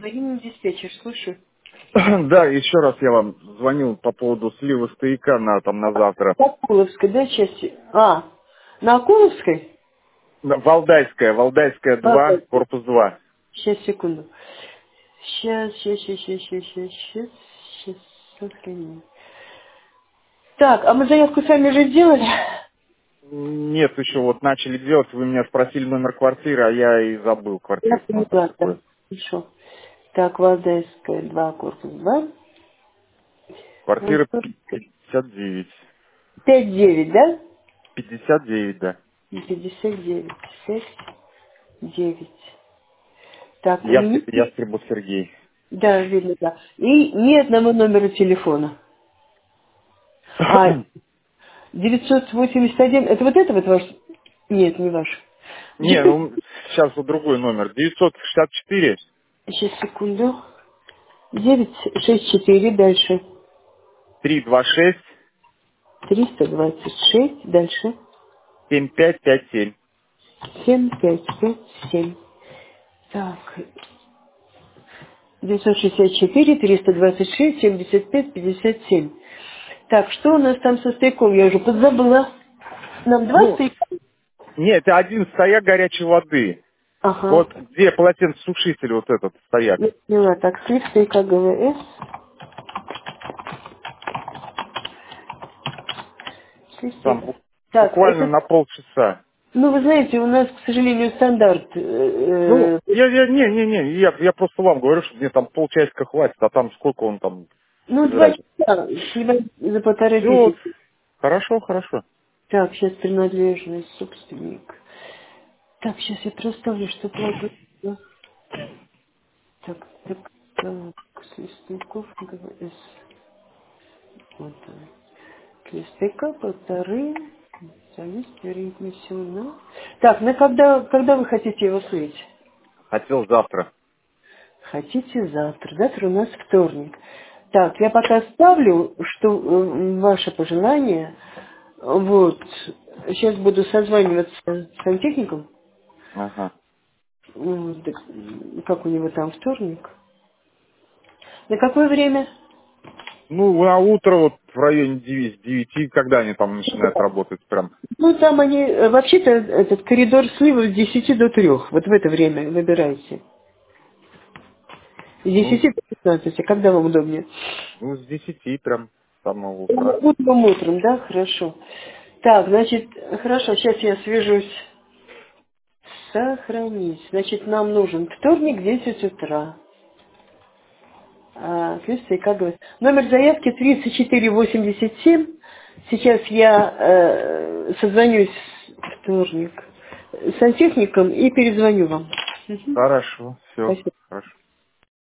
Марина, диспетчер, слушаю. Да, еще раз я вам звонил по поводу слива стояка на завтра. На Акуловской, да, части? На Акуловской? Валдайская 2, Ага. корпус 2. Сейчас, секунду. Сейчас, сохраним. Так, а мы заявку сами уже сделали? Нет, еще вот начали делать, вы меня спросили номер квартиры, а я и забыл, Я квартира смотрю поняла, да. какой. Хорошо. Так, Валдайская 2, корпус 2. Квартира 59. 5-9, да? 59, да. 59, 9. Так, имени? Ястребов Сергей. Да, видно, да. И ни одного номера телефона. А, 981, это вот ваш? Нет, не ваш. Не, ну сейчас вот другой номер. 964 Сейчас, секунду. 964, дальше. 326 326, дальше. 7557. 7557. Так, 964, 326, 75, 57. Так, что у нас там со стояком? Я уже подзабыла. Нам два Ну, стояка? нет, это один стояк горячей воды. Ага. Вот где полотенцесушитель вот этот стояк. Я поняла. Так, слив стояка ГВС. Слив Там стояка. Так, буквально это... на полчаса. Ну, вы знаете, у нас, к сожалению, стандарт. Ну, я просто вам говорю, что мне там полчасика хватит, а там сколько он там, Ну, без 2 разницы. часа. Либо за 1,5 10. Все, хорошо. Так, сейчас принадлежность, собственник. Так, сейчас я проставлю, что плату. Так, Свистяков, ГВС. Вот он. Свистяка, 1,5. Завис, перенесено. Так, когда вы хотите его слить? Хотел завтра. Хотите завтра. Завтра у нас вторник. Так, я пока ставлю, что ваше пожелание. Вот. Сейчас буду созваниваться с сантехником. Ага. Так, как у него там вторник? На какое время? Ну, на утро вот в районе 9, когда они там начинают работать прям. Ну, там они, вообще-то этот коридор слива с 10 до 3. Вот в это время выбирайте. С Ну, 10 до 15. Когда вам удобнее? с 10 прям с самого утра. Утром, да? Хорошо. Так, значит, хорошо, сейчас я свяжусь. Сохранить. Значит, нам нужен вторник, 10 утра. Следствие, как говорит. Номер заявки 3487. Сейчас я созвонюсь в вторник с сантехником и перезвоню вам. Мгм. Хорошо, все, Спасибо. хорошо.